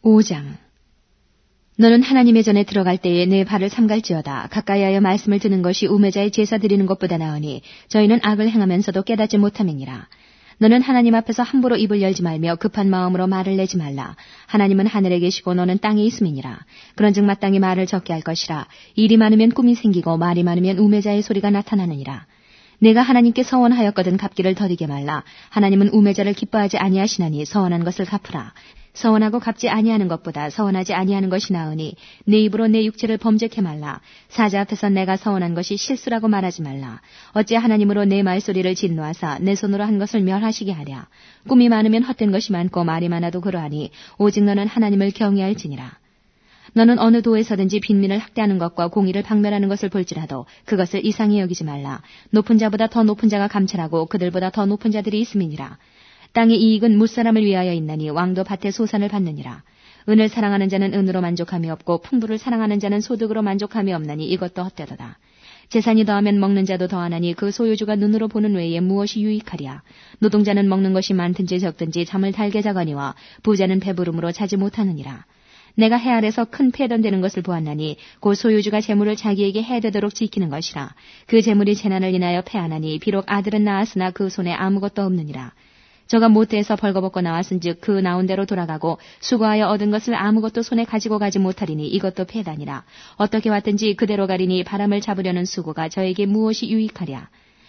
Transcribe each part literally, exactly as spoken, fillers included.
오 장. 너는 하나님의 전에 들어갈 때에 내 발을 삼갈지어다. 가까이하여 말씀을 듣는 것이 우매자의 제사 드리는 것보다 나으니 저희는 악을 행하면서도 깨닫지 못함이니라. 너는 하나님 앞에서 함부로 입을 열지 말며 급한 마음으로 말을 내지 말라. 하나님은 하늘에 계시고 너는 땅에 있음이니라. 그런즉 마땅히 말을 적게 할 것이라. 일이 많으면 꿈이 생기고 말이 많으면 우매자의 소리가 나타나느니라. 내가 하나님께 서원하였거든 갚기를 더디게 말라. 하나님은 우매자를 기뻐하지 아니하시나니 서원한 것을 갚으라. 서원하고 갚지 아니하는 것보다 서원하지 아니하는 것이 나으니 내 입으로 내 육체를 범죄케 말라. 사자 앞에서 내가 서원한 것이 실수라고 말하지 말라. 어찌 하나님으로 내 말소리를 진노하사 내 손으로 한 것을 멸하시게 하랴. 꿈이 많으면 헛된 것이 많고 말이 많아도 그러하니 오직 너는 하나님을 경외할지니라. 너는 어느 도에서든지 빈민을 학대하는 것과 공의를 박멸하는 것을 볼지라도 그것을 이상히 여기지 말라. 높은 자보다 더 높은 자가 감찰하고 그들보다 더 높은 자들이 있음이니라. 땅의 이익은 무사람을 위하여 있나니 왕도 밭의 소산을 받느니라. 은을 사랑하는 자는 은으로 만족함이 없고 풍부를 사랑하는 자는 소득으로 만족함이 없나니 이것도 헛되도다. 재산이 더하면 먹는 자도 더하나니 그 소유주가 눈으로 보는 외에 무엇이 유익하랴. 노동자는 먹는 것이 많든지 적든지 잠을 달게 자거니와 부자는 배부름으로 자지 못하느니라. 내가 해 아래서 큰 패던되는 것을 보았나니 곧 소유주가 재물을 자기에게 해되도록 지키는 것이라. 그 재물이 재난을 인하여 패하나니 비록 아들은 낳았으나 그 손에 아무것도 없느니라. 저가 모태에서 벌거벗고 나왔은즉 그 나온 대로 돌아가고 수고하여 얻은 것을 아무것도 손에 가지고 가지 못하리니 이것도 패다니라. 어떻게 왔든지 그대로 가리니 바람을 잡으려는 수고가 저에게 무엇이 유익하랴.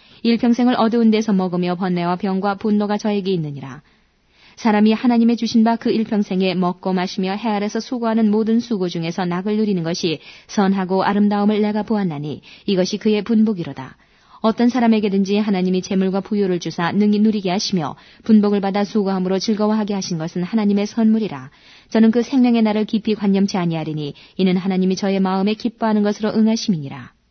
일평생을 어두운 데서 먹으며 번뇌와 병과 분노가 저에게 있느니라. 사람이 하나님의 주신 바 그 일평생에 먹고 마시며 해 아래서 수고하는 모든 수고 중에서 낙을 누리는 것이 선하고 아름다움을 내가 보았나니 이것이 그의 분복이로다. 어떤 사람에게든지 하나님이 재물과 부유를 주사 능히 누리게 하시며 분복을 받아 수고함으로 즐거워하게 하신 것은 하나님의 선물이라. 저는 그 생명의 날을 깊이 관념치 아니하리니 이는 하나님이 저의 마음에 기뻐하는 것으로 응하심이니라.